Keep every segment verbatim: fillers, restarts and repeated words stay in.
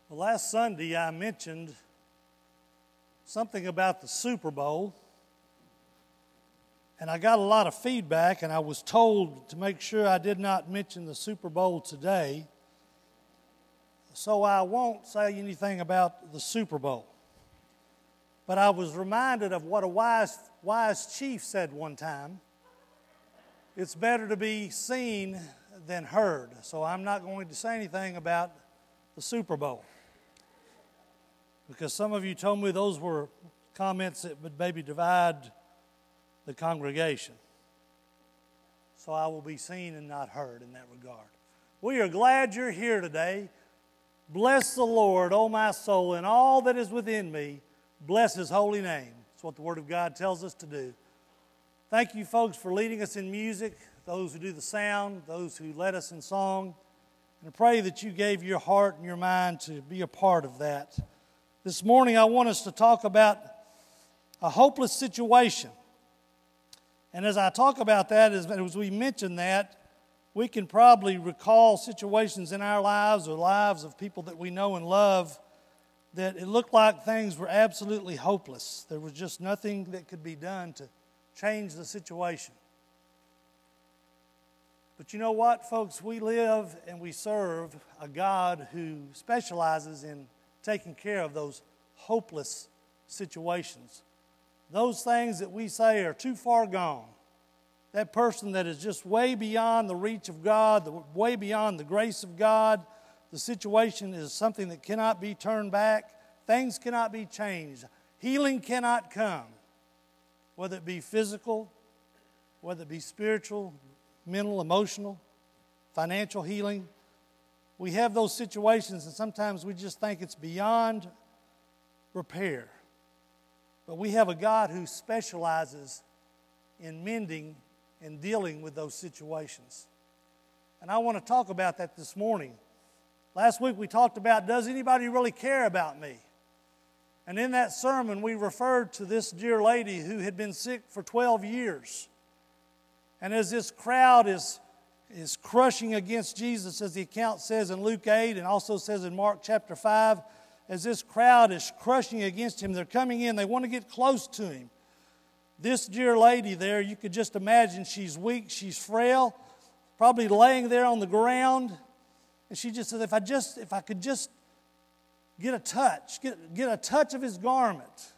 Well, last Sunday I mentioned something about the Super Bowl, and I got a lot of feedback, and I was told to make sure I did not mention the Super Bowl today, so I won't say anything about the Super Bowl. But I was reminded of what a wise, wise chief said one time. It's better to be seen than heard, so I'm not going to say anything about the Super Bowl, because some of you told me those were comments that would maybe divide the congregation. So I will be seen and not heard in that regard. We are glad you're here today. Bless the Lord, O my soul, and all that is within me. Bless His holy name. That's what the Word of God tells us to do. Thank you, folks, for leading us in music, those who do the sound, those who led us in song. And I pray that you gave your heart and your mind to be a part of that. This morning I want us to talk about a hopeless situation. And as I talk about that, as, as we mention that, we can probably recall situations in our lives or lives of people that we know and love that it looked like things were absolutely hopeless. There was just nothing that could be done to change the situation. But you know what, folks? We live and we serve a God who specializes in taking care of those hopeless situations. Those things that we say are too far gone. That person that is just way beyond the reach of God, way beyond the grace of God. The situation is something that cannot be turned back. Things cannot be changed. Healing cannot come. Whether it be physical, whether it be spiritual, mental, emotional, financial healing. We have those situations, and sometimes we just think it's beyond repair. But we have a God who specializes in mending and dealing with those situations. And I want to talk about that this morning. Last week we talked about, does anybody really care about me? And in that sermon we referred to this dear lady who had been sick for twelve years. And as this crowd is is crushing against Jesus, as the account says in Luke eight and also says in Mark chapter five, as this crowd is crushing against Him, they're coming in, they want to get close to Him. This dear lady there, you could just imagine she's weak, she's frail, probably laying there on the ground, and she just says, if I just, if I could just get a touch, get, get a touch of His garment,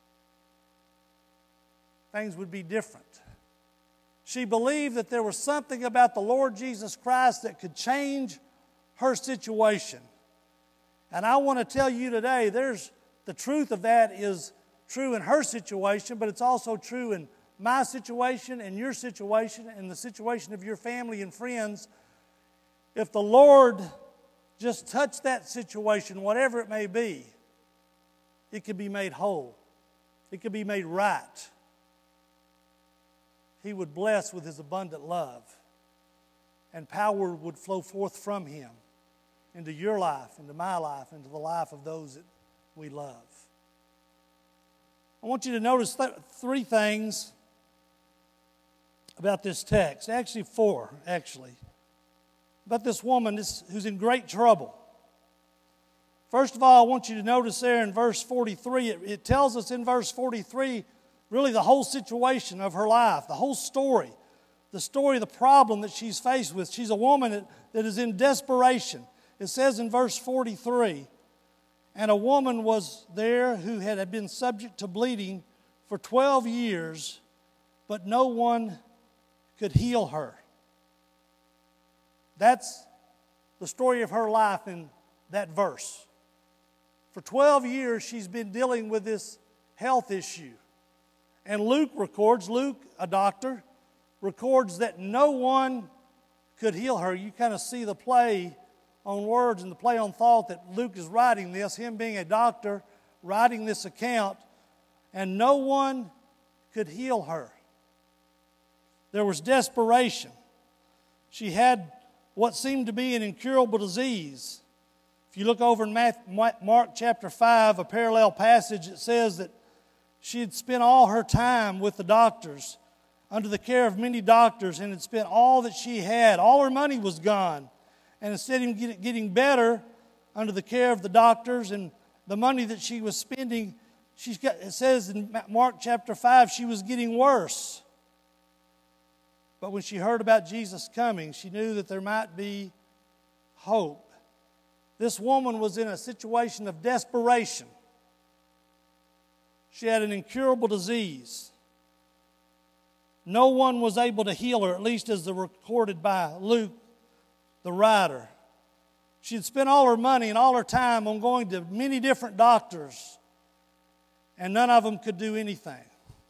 things would be different. She believed that there was something about the Lord Jesus Christ that could change her situation. And I want to tell you today, there's the truth of that is true in her situation, but it's also true in my situation and your situation and the situation of your family and friends. If the Lord just touched that situation, whatever it may be, it could be made whole. It could be made right. He would bless with His abundant love, and power would flow forth from Him into your life, into my life, into the life of those that we love. I want you to notice th- three things about this text, actually four, actually, about this woman this, who's in great trouble. First of all, I want you to notice there in verse forty-three, it, it tells us in verse forty-three really the whole situation of her life, the whole story, the story of the problem that she's faced with. She's a woman that, that is in desperation. It says in verse forty-three, and a woman was there who had been subject to bleeding for twelve years, but no one could heal her. That's the story of her life in that verse. For twelve years she's been dealing with this health issue. And Luke records, Luke, a doctor, records that no one could heal her. You kind of see the play on words and the play on thought that Luke is writing this, him being a doctor, writing this account, and no one could heal her. There was desperation. She had what seemed to be an incurable disease. If you look over in Mark chapter five, a parallel passage, it says that she had spent all her time with the doctors, under the care of many doctors, and had spent all that she had. All her money was gone. And instead of getting better, under the care of the doctors, and the money that she was spending, she's got, it says in Mark chapter five, she was getting worse. But when she heard about Jesus coming, she knew that there might be hope. This woman was in a situation of desperation. She had an incurable disease. No one was able to heal her, at least as recorded by Luke, the writer. She had spent all her money and all her time on going to many different doctors, and none of them could do anything.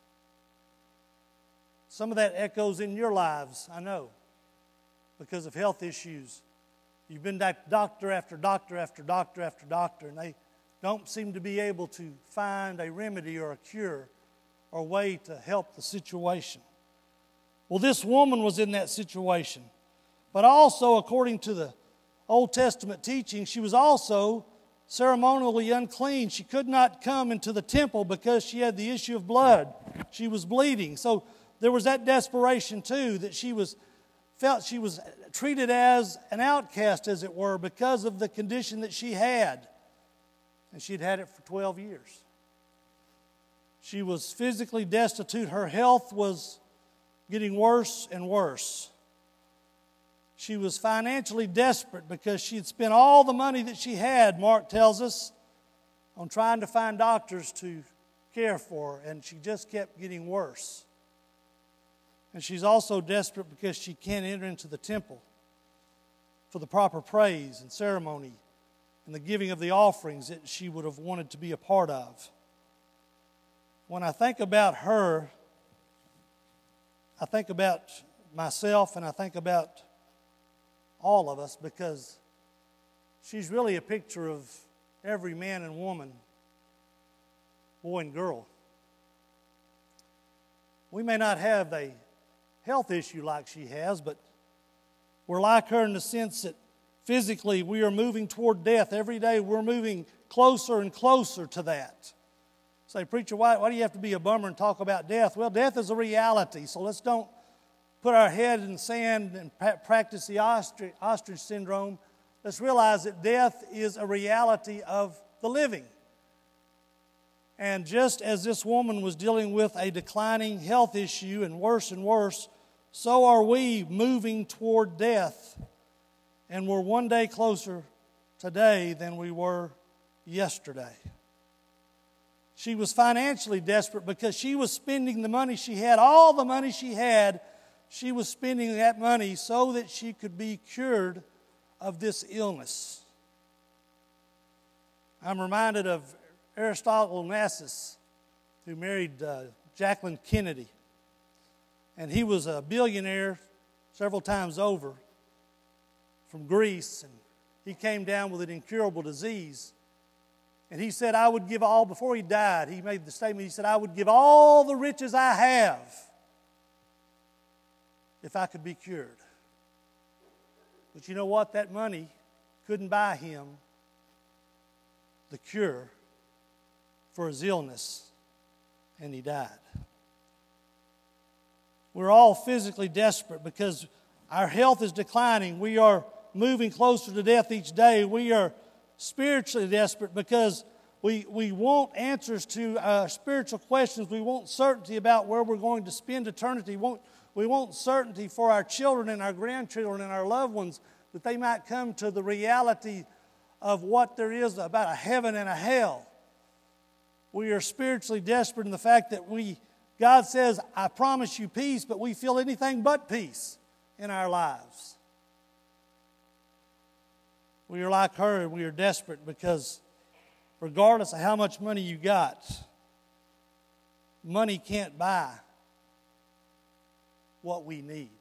Some of that echoes in your lives, I know, because of health issues. You've been to doctor after doctor after doctor after doctor, and they don't seem to be able to find a remedy or a cure or a way to help the situation. Well, this woman was in that situation. But also, according to the Old Testament teaching, she was also ceremonially unclean. She could not come into the temple because she had the issue of blood. She was bleeding. So there was that desperation too, that she was felt she was treated as an outcast, as it were, because of the condition that she had. And she'd had it for twelve years. She was physically destitute. Her health was getting worse and worse. She was financially desperate because she had spent all the money that she had, Mark tells us, on trying to find doctors to care for her, and she just kept getting worse. And she's also desperate because she can't enter into the temple for the proper praise and ceremony and the giving of the offerings that she would have wanted to be a part of. When I think about her, I think about myself and I think about all of us, because she's really a picture of every man and woman, boy and girl. We may not have a health issue like she has, but we're like her in the sense that physically we are moving toward death. Every day we're moving closer and closer to that. Say, preacher, why, why do you have to be a bummer and talk about death? Well, death is a reality, so let's don't put our head in the sand and pra- practice the ostrich, ostrich syndrome. Let's realize that death is a reality of the living. And just as this woman was dealing with a declining health issue and worse and worse, so are we moving toward death. And we're one day closer today than we were yesterday. She was financially desperate because she was spending the money she had, all the money she had. She was spending that money so that she could be cured of this illness. I'm reminded of Aristotle Onassis, who married uh, Jacqueline Kennedy. And he was a billionaire several times over from Greece. And he came down with an incurable disease. And he said, I would give all, before he died, he made the statement, he said, I would give all the riches I have if I could be cured. But you know what? That money couldn't buy him the cure for his illness, and he died. We're all physically desperate because our health is declining. We are moving closer to death each day. We are spiritually desperate because we, we want answers to uh, spiritual questions. We want certainty about where we're going to spend eternity. We want, we want certainty for our children and our grandchildren and our loved ones, that they might come to the reality of what there is about a heaven and a hell. We are spiritually desperate in the fact that we, God says, I promise you peace, but we feel anything but peace in our lives. We are like her, and we are desperate because regardless of how much money you got, money can't buy what we need.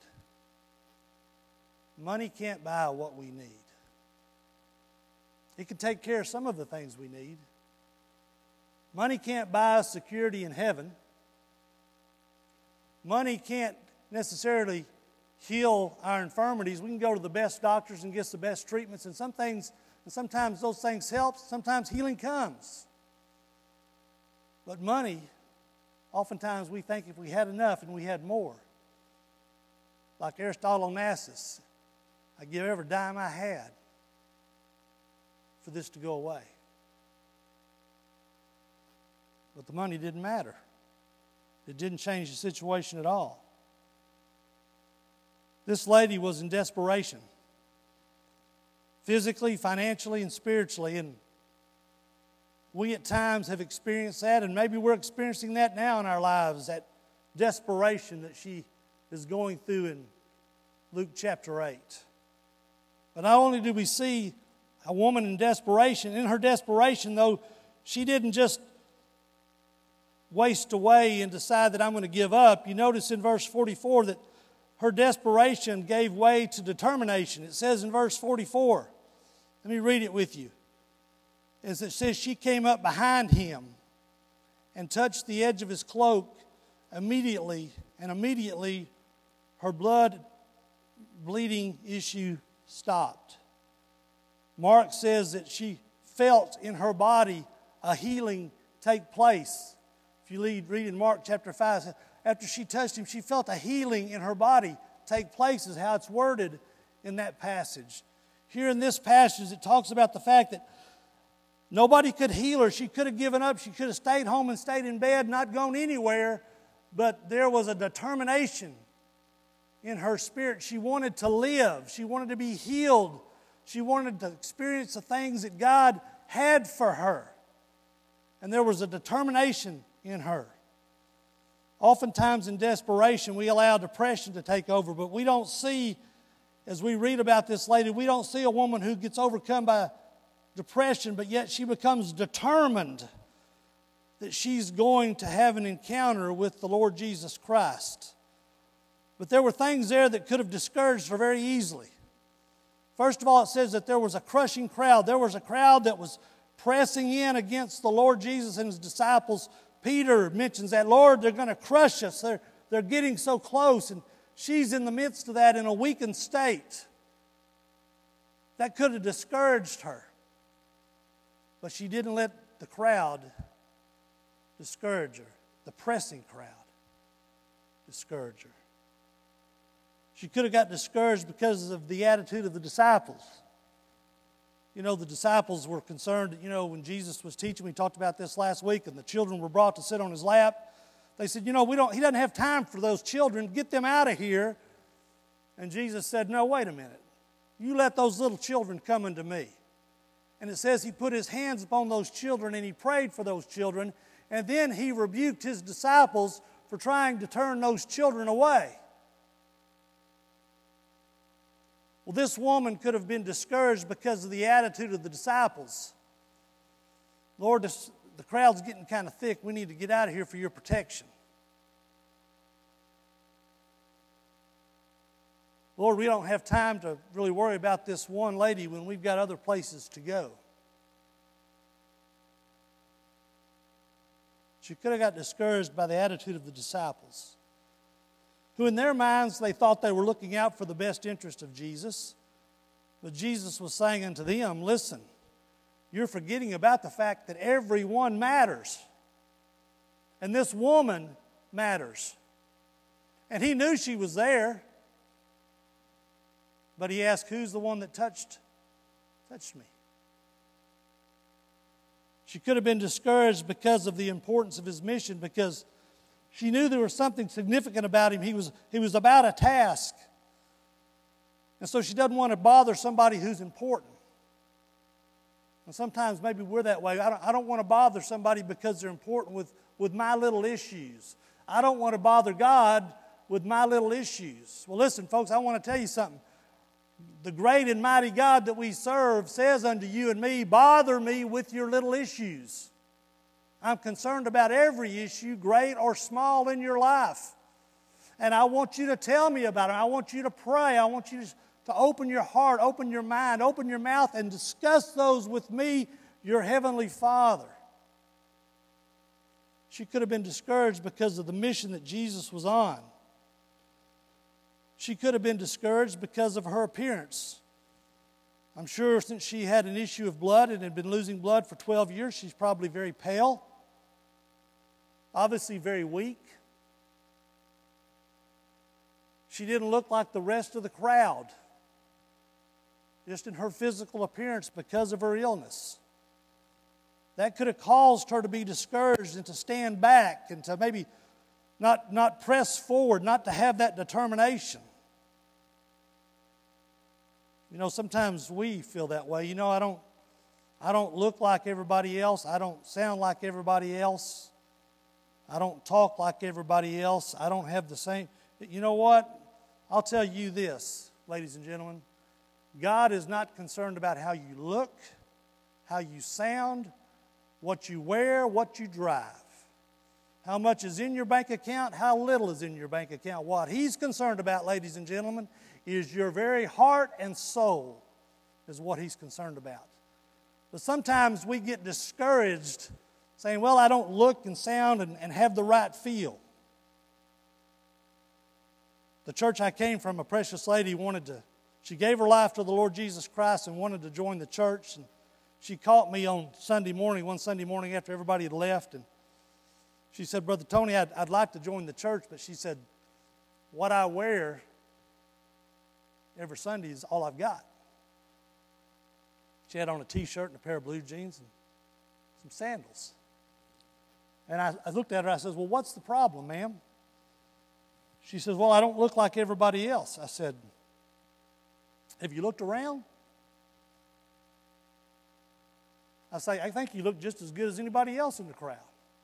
Money can't buy what we need. It can take care of some of the things we need. Money can't buy us security in heaven. Money can't necessarily heal our infirmities. We can go to the best doctors and get the best treatments, and some things, and sometimes those things help, sometimes healing comes. But money, oftentimes we think if we had enough and we had more, like Aristotle Onassis, I'd give every dime I had for for this to go away. But the money didn't matter. It didn't change the situation at all. This lady was in desperation, physically, financially, and spiritually. And we at times have experienced that, and maybe we're experiencing that now in our lives, that desperation that she is going through in Luke chapter eight. But not only do we see a woman in desperation, in her desperation, though, she didn't just waste away and decide that I'm going to give up. You notice in verse forty-four that her desperation gave way to determination. It says in verse forty-four, let me read it with you. As it says, she came up behind him and touched the edge of his cloak immediately, and immediately her blood bleeding issue stopped. Mark says that she felt in her body a healing take place. If you read, read in Mark chapter five, after she touched him, she felt a healing in her body take place, is how it's worded in that passage. Here in this passage, it talks about the fact that nobody could heal her. She could have given up. She could have stayed home and stayed in bed, not gone anywhere. But there was a determination in her spirit. She wanted to live. She wanted to be healed. She wanted to experience the things that God had for her. And there was a determination in her. Oftentimes in desperation, we allow depression to take over, but we don't see, as we read about this lady, we don't see a woman who gets overcome by depression, but yet she becomes determined that she's going to have an encounter with the Lord Jesus Christ. But there were things there that could have discouraged her very easily. First of all, it says that there was a crushing crowd. There was a crowd that was pressing in against the Lord Jesus and His disciples. Peter mentions that, Lord, they're going to crush us. They're, they're getting so close. And she's in the midst of that in a weakened state. That could have discouraged her. But she didn't let the crowd discourage her. The pressing crowd discourage her. She could have got discouraged because of the attitude of the disciples. You know, the disciples were concerned, you know, when Jesus was teaching, we talked about this last week, and the children were brought to sit on His lap. They said, you know, we don't. He doesn't have time for those children. Get them out of here. And Jesus said, no, wait a minute. You let those little children come unto me. And it says He put His hands upon those children and He prayed for those children. And then He rebuked His disciples for trying to turn those children away. Well, this woman could have been discouraged because of the attitude of the disciples. Lord, this, the crowd's getting kind of thick. We need to get out of here for your protection. Lord, we don't have time to really worry about this one lady when we've got other places to go. She could have got discouraged by the attitude of the disciples, who in their minds they thought they were looking out for the best interest of Jesus. But Jesus was saying unto them, listen, you're forgetting about the fact that everyone matters. And this woman matters. And He knew she was there. But He asked, who's the one that touched, touched me? She could have been discouraged because of the importance of His mission, because she knew there was something significant about Him. He was, he was about a task. And so she doesn't want to bother somebody who's important. And sometimes maybe we're that way. I don't, I don't want to bother somebody because they're important with, with my little issues. I don't want to bother God with my little issues. Well, listen, folks, I want to tell you something. The great and mighty God that we serve says unto you and me, bother me with your little issues. I'm concerned about every issue, great or small, in your life. And I want you to tell me about it. I want you to pray. I want you to, to open your heart, open your mind, open your mouth, and discuss those with me, your Heavenly Father. She could have been discouraged because of the mission that Jesus was on. She could have been discouraged because of her appearance. I'm sure since she had an issue of blood and had been losing blood for twelve years, she's probably very pale, obviously very weak. She didn't look like the rest of the crowd. just in her physical appearance because of her illness. That could have caused her to be discouraged and to stand back and to maybe not, not press forward, not to have that determination. You know, sometimes we feel that way. You know, I don't, I don't look like everybody else. I don't sound like everybody else. I don't talk like everybody else. I don't have the same. You know what? I'll tell you this, ladies and gentlemen. God is not concerned about how you look, how you sound, what you wear, what you drive. How much is in your bank account, how little is in your bank account. What He's concerned about, ladies and gentlemen, is your very heart and soul is what He's concerned about. But sometimes we get discouraged saying, well, I don't look and sound and, and have the right feel. The church I came from, a precious lady wanted to, she gave her life to the Lord Jesus Christ and wanted to join the church. And she caught me on Sunday morning, one Sunday morning after everybody had left. And she said, Brother Tony, I'd, I'd like to join the church, but she said, what I wear every Sunday is all I've got. She had on a T-shirt and a pair of blue jeans and some sandals. And I, I looked at her, I said, well, what's the problem, ma'am? She says, well, I don't look like everybody else. I said, have you looked around? I say, I think you look just as good as anybody else in the crowd.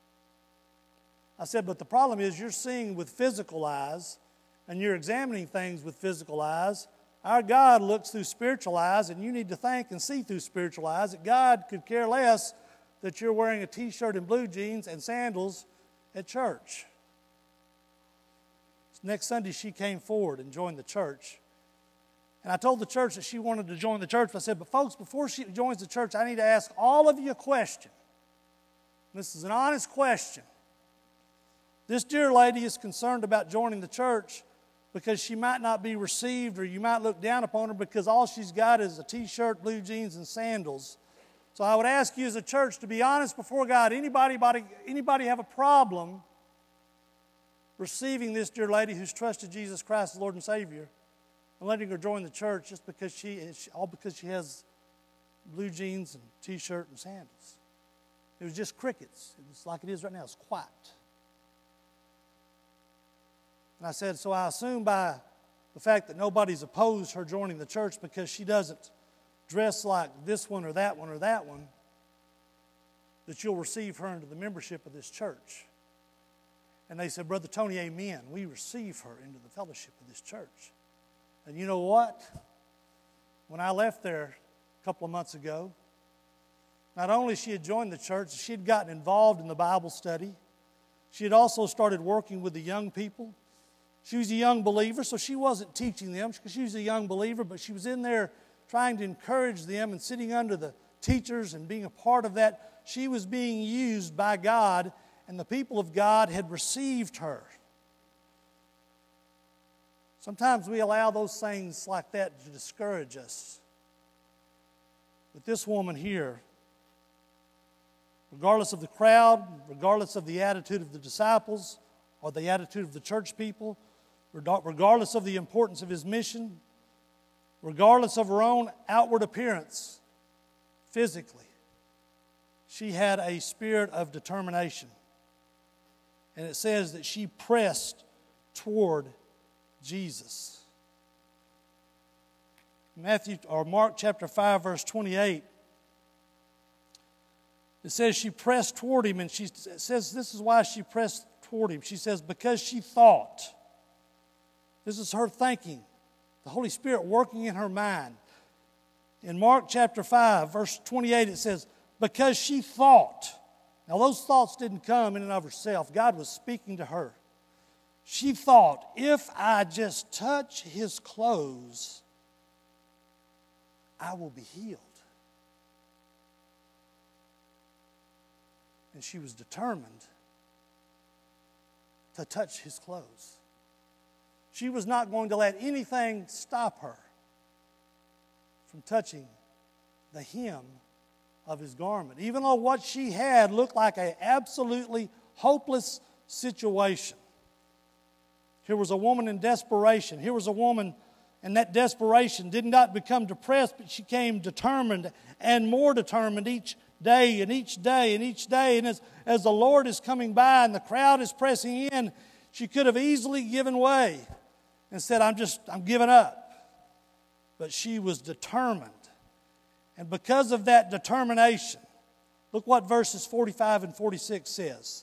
I said, but the problem is you're seeing with physical eyes and you're examining things with physical eyes. Our God looks through spiritual eyes, and you need to think and see through spiritual eyes that God could care less that you're wearing a T-shirt and blue jeans and sandals at church. Next Sunday, she came forward and joined the church. And I told the church that she wanted to join the church. I said, but folks, before she joins the church, I need to ask all of you a question. This is an honest question. This dear lady is concerned about joining the church because she might not be received, or you might look down upon her because all she's got is a T-shirt, blue jeans, and sandals. So I would ask you as a church to be honest before God. Anybody, anybody have a problem receiving this dear lady who's trusted Jesus Christ as Lord and Savior and letting her join the church just because she is, all because she has blue jeans and T-shirt and sandals? It was just crickets. It was like it is right now. It's quiet. And I said, so I assume by the fact that nobody's opposed her joining the church because she doesn't dress like this one or that one or that one, that you'll receive her into the membership of this church. And they said, Brother Tony, amen. We receive her into the fellowship of this church. And you know what? When I left there a couple of months ago, not only she had joined the church, she had gotten involved in the Bible study. She had also started working with the young people. She was a young believer, so she wasn't teaching them because she was a young believer, but she was in there trying to encourage them and sitting under the teachers and being a part of that. She was being used by God, and the people of God had received her. Sometimes we allow those things like that to discourage us. But this woman here, regardless of the crowd, regardless of the attitude of the disciples or the attitude of the church people, regardless of the importance of his mission, regardless of her own outward appearance physically, she had a spirit of determination. And it says that she pressed toward Jesus. Matthew or Mark chapter five, verse twenty-eight. It says she pressed toward him, and she it says this is why she pressed toward him. She says because she thought. This is her thinking. The Holy Spirit working in her mind. In Mark chapter five, verse twenty-eight, it says, because she thought. Now those thoughts didn't come in and of herself. God was speaking to her. She thought, if I just touch his clothes, I will be healed. And she was determined to touch his clothes. She was not going to let anything stop her from touching the hem of his garment. Even though what she had looked like an absolutely hopeless situation. Here was a woman in desperation. Here was a woman, And that desperation did not become depressed, but she came determined and more determined each day and each day and each day. And as, as the Lord is coming by and the crowd is pressing in, she could have easily given way and said, I'm just, I'm giving up. But she was determined. And because of that determination, look what verses forty-five and forty-six says.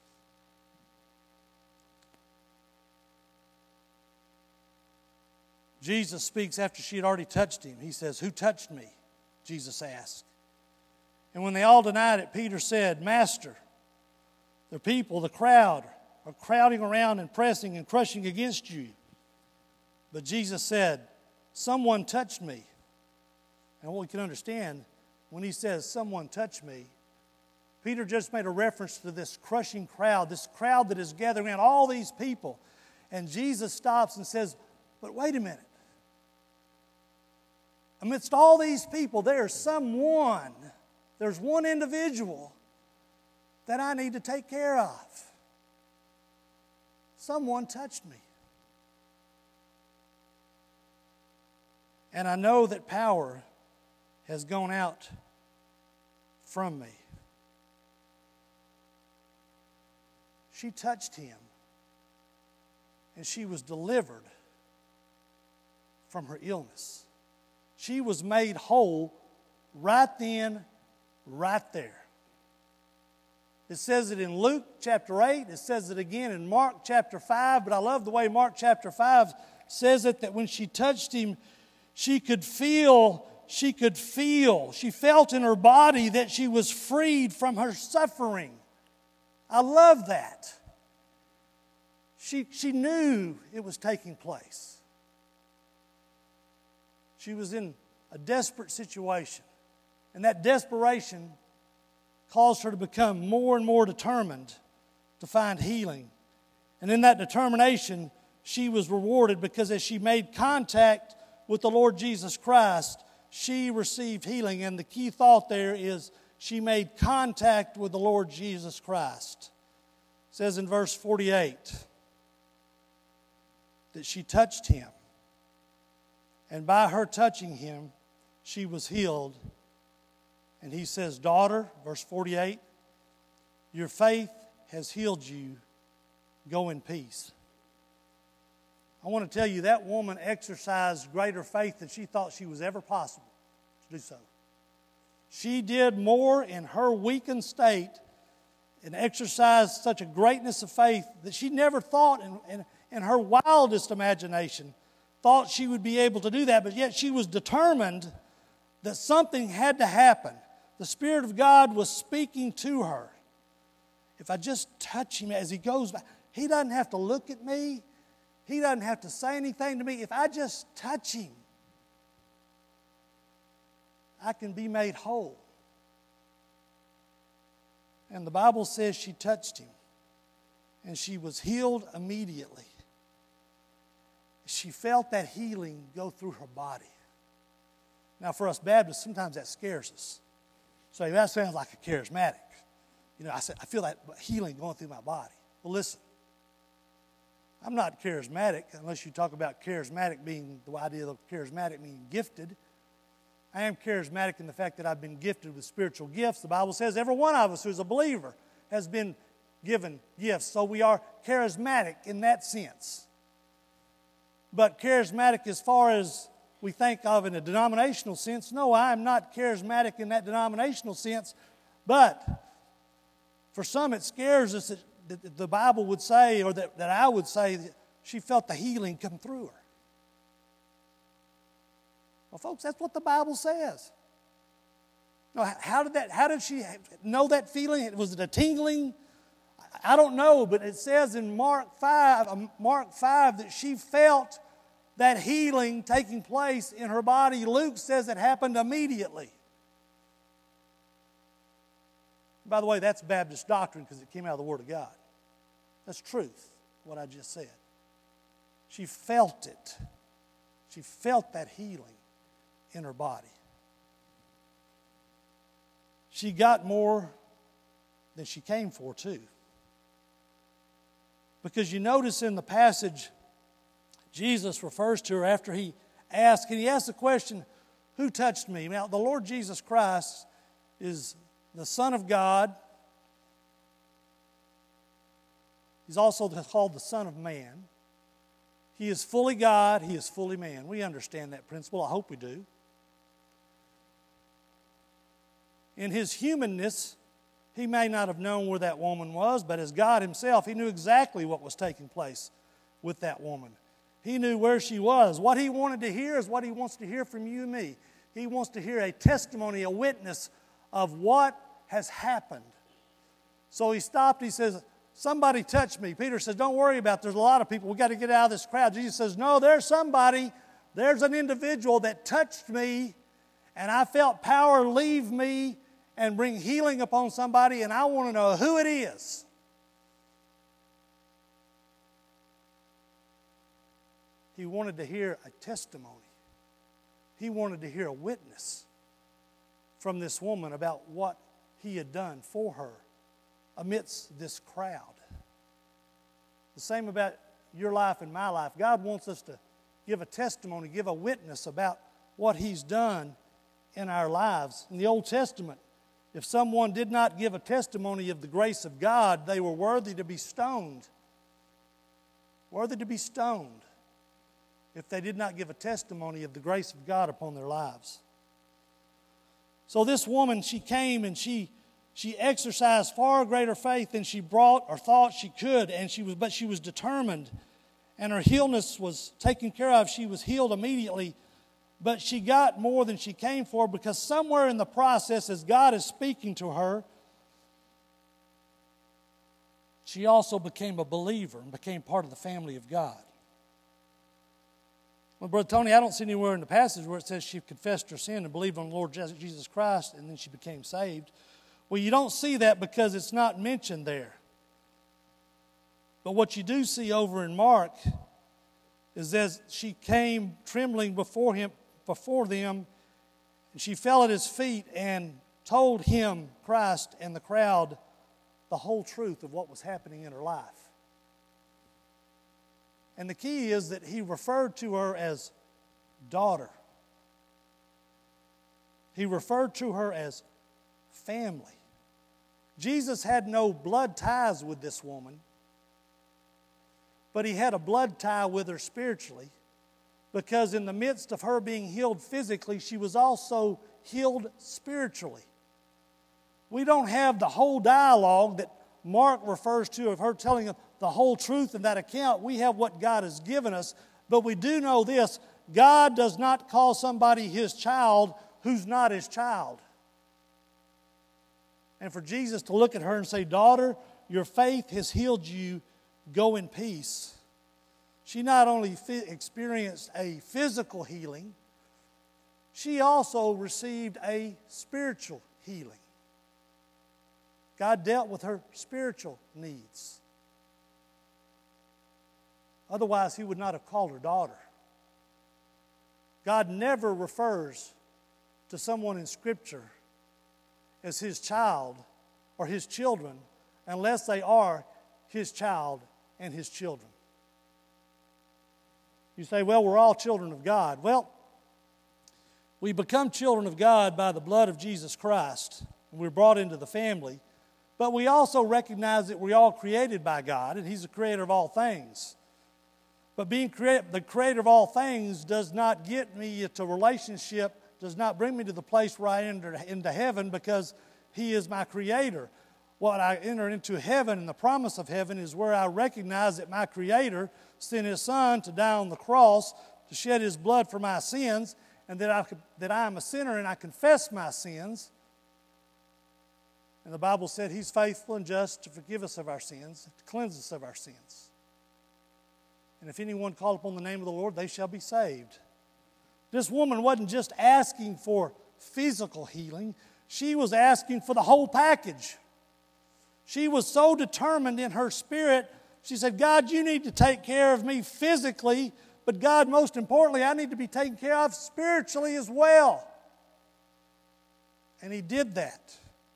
Jesus speaks after she had already touched him. He says, who touched me? Jesus asked. And when they all denied it, Peter said, Master, the people, the crowd, are crowding around and pressing and crushing against you. But Jesus said, someone touched me. And what we can understand, when he says, someone touched me, Peter just made a reference to this crushing crowd, this crowd that is gathering around, all these people. And Jesus stops and says, but wait a minute. Amidst all these people, there's someone, there's one individual that I need to take care of. Someone touched me. And I know that power has gone out from me. She touched him, and she was delivered from her illness. She was made whole right then, right there. It says it in Luke chapter eight. It says it again in Mark chapter five. But I love the way Mark chapter five says it, that when she touched him, she could feel, she could feel, she felt in her body that she was freed from her suffering. I love that. She, she knew it was taking place. She was in a desperate situation. And that desperation caused her to become more and more determined to find healing. And in that determination, she was rewarded, because as she made contact with the Lord Jesus Christ, she received healing. And the key thought there is she made contact with the Lord Jesus Christ. It says in verse forty-eight that she touched him. And by her touching him, she was healed. And he says, daughter, verse forty-eight, your faith has healed you. Go in peace. I want to tell you, that woman exercised greater faith than she thought she was ever possible to do so. She did more in her weakened state and exercised such a greatness of faith that she never thought in, in, in her wildest imagination thought she would be able to do that, but yet she was determined that something had to happen. The Spirit of God was speaking to her. If I just touch him as he goes by, he doesn't have to look at me. He doesn't have to say anything to me. If I just touch him, I can be made whole. And the Bible says she touched him, and she was healed immediately. She felt that healing go through her body. Now, for us Baptists, sometimes that scares us. So that sounds like a charismatic. You know, I said, I feel that healing going through my body. Well, listen, I'm not charismatic unless you talk about charismatic being, the idea of charismatic meaning gifted. I am charismatic in the fact that I've been gifted with spiritual gifts. The Bible says every one of us who's a believer has been given gifts. So we are charismatic in that sense. But charismatic as far as we think of in a denominational sense, no, I am not charismatic in that denominational sense. But for some it scares us that, that the Bible would say, or that, that I would say, that she felt the healing come through her. Well, folks, that's what the Bible says. No, how did that? How did she know that feeling? Was it a tingling? I don't know, but it says in Mark five, Mark five that she felt that healing taking place in her body. Luke says it happened immediately. By the way, that's Baptist doctrine because it came out of the Word of God. That's truth, what I just said. She felt it. She felt that healing in her body. She got more than she came for, too. Because you notice in the passage, Jesus refers to her after he, ask, and he asked the question, who touched me? Now, the Lord Jesus Christ is the Son of God. He's also called the Son of Man. He is fully God. He is fully man. We understand that principle. I hope we do. In his humanness, he may not have known where that woman was, but as God himself, he knew exactly what was taking place with that woman. He knew where she was. What he wanted to hear is what he wants to hear from you and me. He wants to hear a testimony, a witness of what has happened. So he stopped. He says, somebody touched me. Peter says, don't worry about it. There's a lot of people. We've got to get out of this crowd. Jesus says, no, there's somebody. There's an individual that touched me, and I felt power leave me and bring healing upon somebody, and I want to know who it is. He wanted to hear a testimony. He wanted to hear a witness from this woman about what he had done for her amidst this crowd. The same about your life and my life. God wants us to give a testimony, give a witness about what he's done in our lives. In the Old Testament, if someone did not give a testimony of the grace of God, they were worthy to be stoned. Worthy to be stoned if they did not give a testimony of the grace of God upon their lives. So this woman, she came and she she exercised far greater faith than she brought or thought she could, and she was but she was determined, and her illness was taken care of. She was healed immediately. But she got more than she came for, because somewhere in the process, as God is speaking to her, she also became a believer and became part of the family of God. Well, Brother Tony, I don't see anywhere in the passage where it says she confessed her sin and believed on the Lord Jesus Christ and then she became saved. Well, you don't see that because it's not mentioned there. But what you do see over in Mark is as she came trembling before him, before them, and she fell at his feet and told him, Christ, and the crowd, the whole truth of what was happening in her life. And the key is that he referred to her as daughter. He referred to her as family. Jesus had no blood ties with this woman, but he had a blood tie with her spiritually, because in the midst of her being healed physically, she was also healed spiritually. We don't have the whole dialogue that Mark refers to of her telling them the whole truth in that account. We have what God has given us, but we do know this: God does not call somebody his child who's not his child. And for Jesus to look at her and say, daughter, your faith has healed you, go in peace. She not only experienced a physical healing, she also received a spiritual healing. God dealt with her spiritual needs. Otherwise, he would not have called her daughter. God never refers to someone in Scripture as his child or his children unless they are his child and his children. You say, well, we're all children of God. Well, we become children of God by the blood of Jesus Christ. We're brought into the family. But we also recognize that we're all created by God, and he's the creator of all things. But being create, the creator of all things does not get me to relationship, does not bring me to the place where I enter into heaven, because he is my creator. What I enter into heaven and the promise of heaven is where I recognize that my creator sent his son to die on the cross to shed his blood for my sins, and that I, that I am a sinner and I confess my sins. And the Bible said he's faithful and just to forgive us of our sins, to cleanse us of our sins. And if anyone call upon the name of the Lord, they shall be saved. This woman wasn't just asking for physical healing. She was asking for the whole package. She was so determined in her spirit. She said, God, you need to take care of me physically, but God, most importantly, I need to be taken care of spiritually as well. And he did that.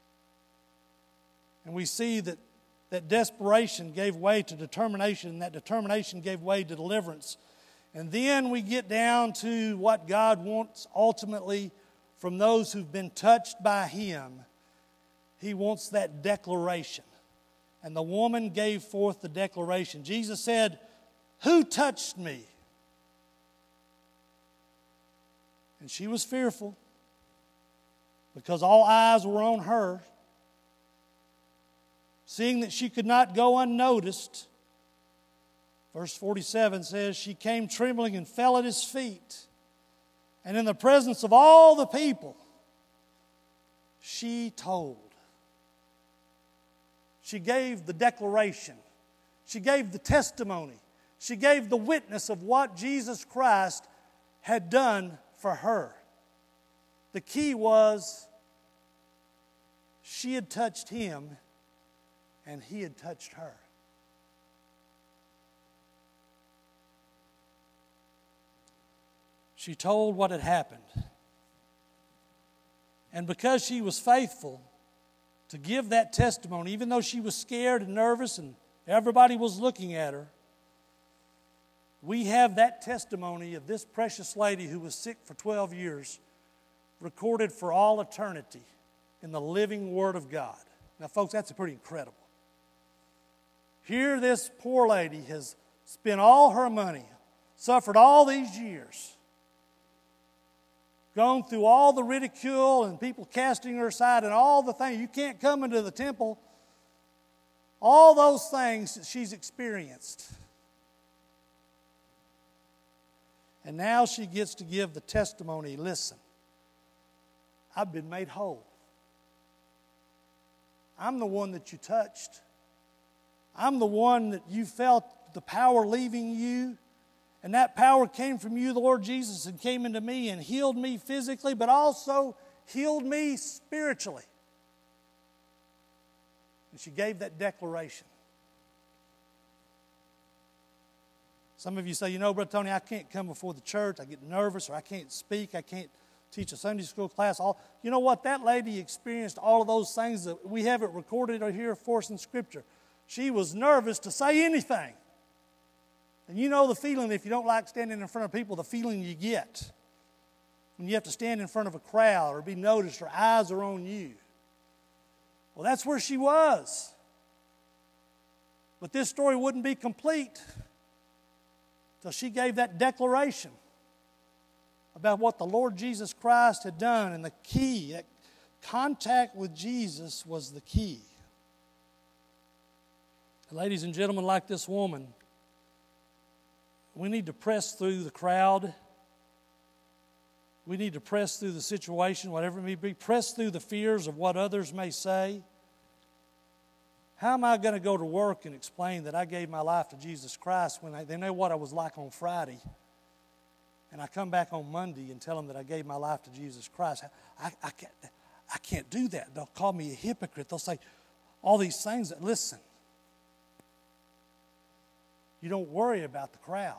And we see that, that desperation gave way to determination, and that determination gave way to deliverance. And then we get down to what God wants ultimately from those who've been touched by Him. He wants that declaration. And the woman gave forth the declaration. Jesus said, "Who touched me?" And she was fearful because all eyes were on her. Seeing that she could not go unnoticed, verse forty-seven says, she came trembling and fell at His feet. And in the presence of all the people, she told. She gave the declaration. She gave the testimony. She gave the witness of what Jesus Christ had done for her. The key was she had touched Him and He had touched her. She told what had happened. And because she was faithful to give that testimony, even though she was scared and nervous and everybody was looking at her, we have that testimony of this precious lady who was sick for twelve years recorded for all eternity in the living Word of God. Now, folks, that's pretty incredible. Here this poor lady has spent all her money, suffered all these years, gone through all the ridicule and people casting her aside and all the things. You can't come into the temple. All those things that she's experienced. And now she gets to give the testimony, listen, I've been made whole. I'm the one that you touched. I'm the one that you felt the power leaving you. And that power came from you, the Lord Jesus, and came into me and healed me physically, but also healed me spiritually. And she gave that declaration. Some of you say, you know, Brother Tony, I can't come before the church. I get nervous, or I can't speak. I can't teach a Sunday school class. All, you know what? That lady experienced all of those things that we have it recorded here for us in Scripture. She was nervous to say anything. And you know the feeling, if you don't like standing in front of people, the feeling you get when you have to stand in front of a crowd or be noticed or eyes are on you. Well, that's where she was. But this story wouldn't be complete till she gave that declaration about what the Lord Jesus Christ had done. And the key, that contact with Jesus was the key. Ladies and gentlemen, like this woman, we need to press through the crowd. We need to press through the situation, whatever it may be. Press through the fears of what others may say. How am I going to go to work and explain that I gave my life to Jesus Christ when I, they know what I was like on Friday? And I come back on Monday and tell them that I gave my life to Jesus Christ. I, I, can't, I can't do that. They'll call me a hypocrite. They'll say all these things that, listen, you don't worry about the crowd.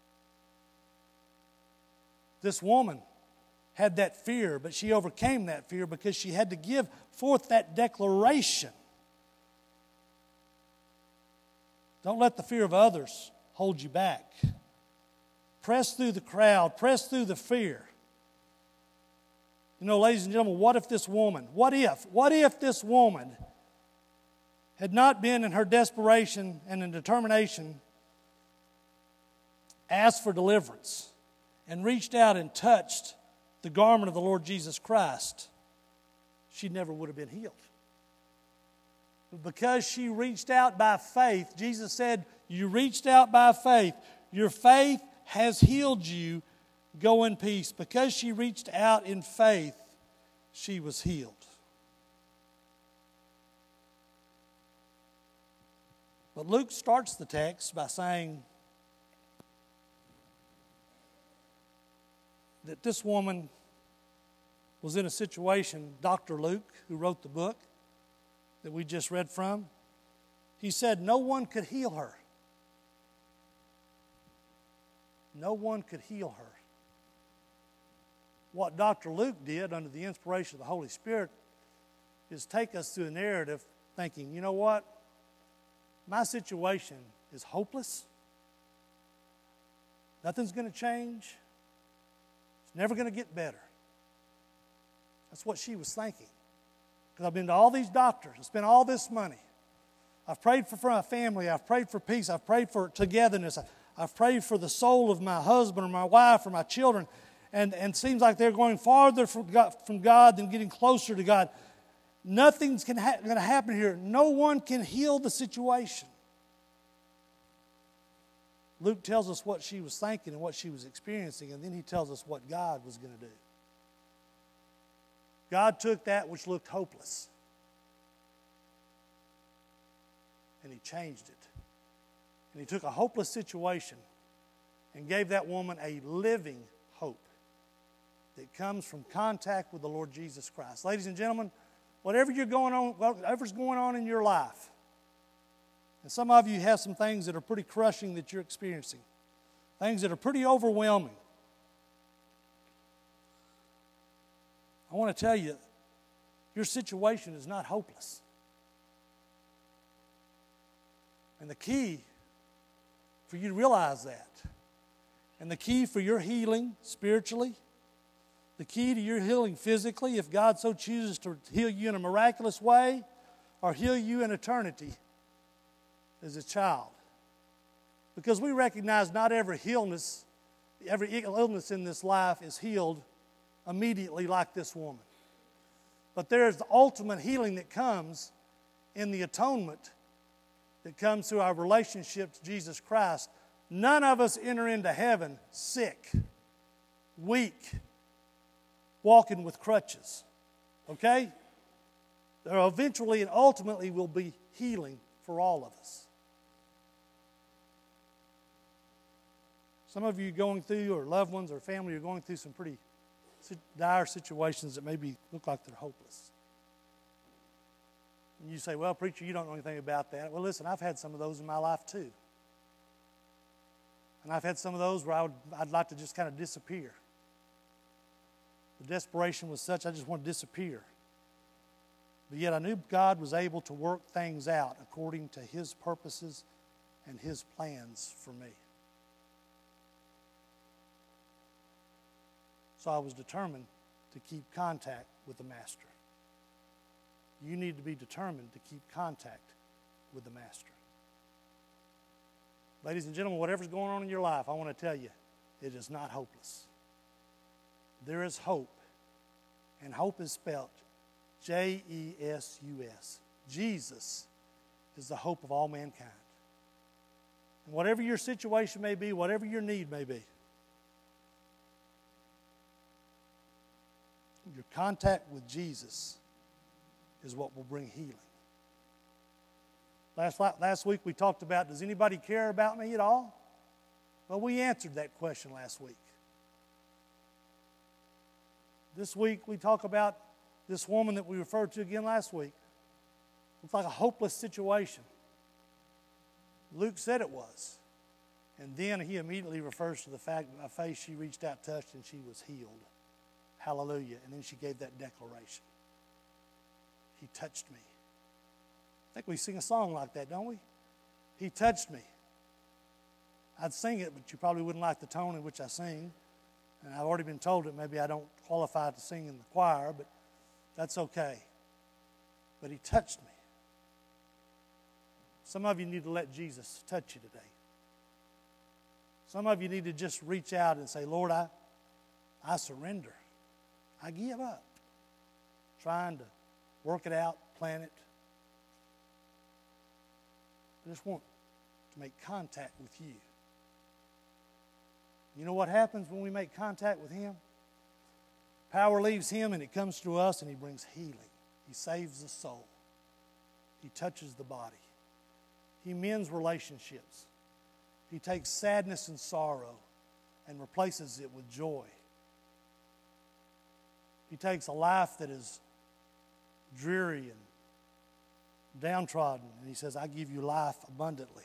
This woman had that fear, but she overcame that fear because she had to give forth that declaration. Don't let the fear of others hold you back. Press through the crowd. Press through the fear. You know, ladies and gentlemen, what if this woman, what if, what if this woman had not been in her desperation and in determination asked for deliverance and reached out and touched the garment of the Lord Jesus Christ? She never would have been healed. But because she reached out by faith, Jesus said, you reached out by faith. Your faith has healed you. Go in peace. Because she reached out in faith, she was healed. But Luke starts the text by saying that this woman was in a situation, Doctor Luke, who wrote the book that we just read from, he said no one could heal her. No one could heal her. What Doctor Luke did under the inspiration of the Holy Spirit is take us through a narrative thinking, you know what? My situation is hopeless. Nothing's going to change. It's never going to get better. That's what she was thinking. Because I've been to all these doctors. I spent all this money. I've prayed for, for my family. I've prayed for peace. I've prayed for togetherness. I've prayed for the soul of my husband or my wife or my children. And and it seems like they're going farther from God, from God than getting closer to God. Nothing's going ha- to happen here. No one can heal the situation. Luke tells us what she was thinking and what she was experiencing, and then he tells us what God was going to do. God took that which looked hopeless, and he changed it. And he took a hopeless situation and gave that woman a living hope that comes from contact with the Lord Jesus Christ. Ladies and gentlemen, whatever you're going on, whatever's going on in your life, and some of you have some things that are pretty crushing that you're experiencing, things that are pretty overwhelming. I want to tell you, your situation is not hopeless. And the key for you to realize that, and the key for your healing spiritually, the key to your healing physically, if God so chooses to heal you in a miraculous way or heal you in eternity, as a child. Because we recognize not every illness, every illness in this life is healed immediately like this woman. But there is the ultimate healing that comes in the atonement that comes through our relationship to Jesus Christ. None of us enter into heaven sick, weak, walking with crutches. Okay? There eventually and ultimately will be healing for all of us. Some of you going through, or loved ones or family, are going through some pretty dire situations that maybe look like they're hopeless. And you say, well, preacher, you don't know anything about that. Well, listen, I've had some of those in my life too. And I've had some of those where I would, I'd like to just kind of disappear. The desperation was such, I just want to disappear. But yet I knew God was able to work things out according to His purposes and His plans for me. So I was determined to keep contact with the Master. You need to be determined to keep contact with the Master. Ladies and gentlemen, whatever's going on in your life, I want to tell you, it is not hopeless. There is hope, and hope is spelled J E S U S. Jesus is the hope of all mankind. And whatever your situation may be, whatever your need may be, your contact with Jesus is what will bring healing. Last, last week we talked about, does anybody care about me at all? Well, we answered that question last week. This week we talk about this woman that we referred to again last week. It's like a hopeless situation. Luke said it was. And then he immediately refers to the fact that by faith she reached out, touched, and she was healed. Hallelujah. And then she gave that declaration. He touched me. I think we sing a song like that, don't we? He touched me. I'd sing it, but you probably wouldn't like the tone in which I sing. And I've already been told that maybe I don't qualify to sing in the choir, but that's okay. But He touched me. Some of you need to let Jesus touch you today. Some of you need to just reach out and say, Lord, I, I surrender. I give up trying to work it out, plan it. I just want to make contact with you. You know what happens when we make contact with Him? Power leaves Him and it comes to us, and He brings healing. He saves the soul. He touches the body. He mends relationships. He takes sadness and sorrow and replaces it with joy. He takes a life that is dreary and downtrodden, and He says, I give you life abundantly.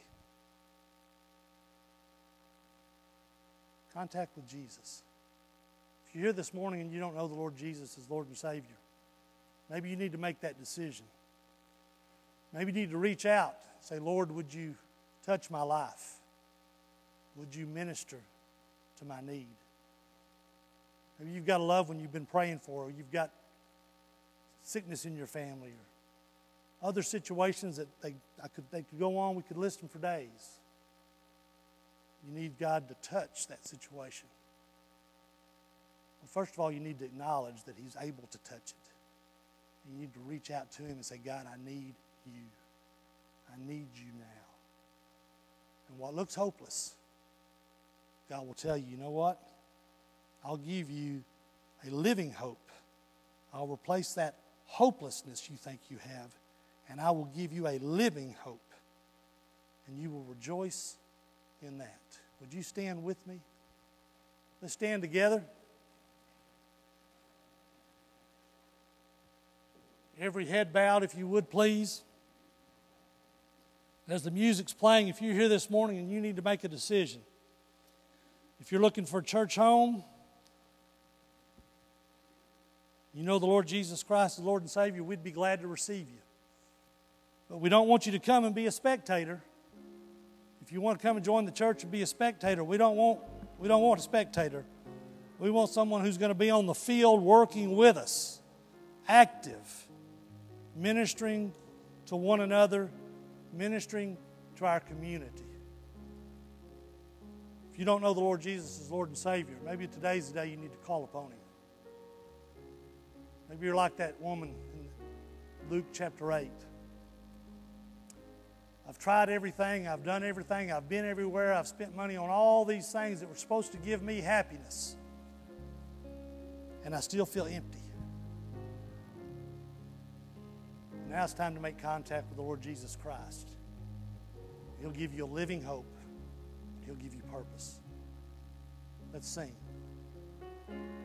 Contact with Jesus. If you're here this morning and you don't know the Lord Jesus as Lord and Savior, maybe you need to make that decision. Maybe you need to reach out. Say, Lord, would you touch my life? Would you minister to my need. Maybe you've got a loved one you've been praying for, or you've got sickness in your family, or other situations that they, I could, they could go on. We could list them for days. You need God to touch that situation. Well, first of all, you need to acknowledge that He's able to touch it. You need to reach out to Him and say, God, I need you. I need you now. And what looks hopeless, God will tell you, you know what? I'll give you a living hope. I'll replace that hopelessness you think you have, and I will give you a living hope. And you will rejoice in that. Would you stand with me? Let's stand together. Every head bowed, if you would, please. As the music's playing, if you're here this morning and you need to make a decision, if you're looking for a church home, you know the Lord Jesus Christ is Lord and Savior, we'd be glad to receive you. But we don't want you to come and be a spectator. If you want to come and join the church and be a spectator, we don't want, we don't want a spectator. We want someone who's going to be on the field working with us, active, ministering to one another, ministering to our community. If you don't know the Lord Jesus as Lord and Savior, maybe today's the day you need to call upon Him. Maybe you're like that woman in Luke chapter eight. I've tried everything, I've done everything, I've been everywhere, I've spent money on all these things that were supposed to give me happiness, and I still feel empty. Now it's time to make contact with the Lord Jesus Christ. He'll give you a living hope. He'll give you purpose. Let's sing.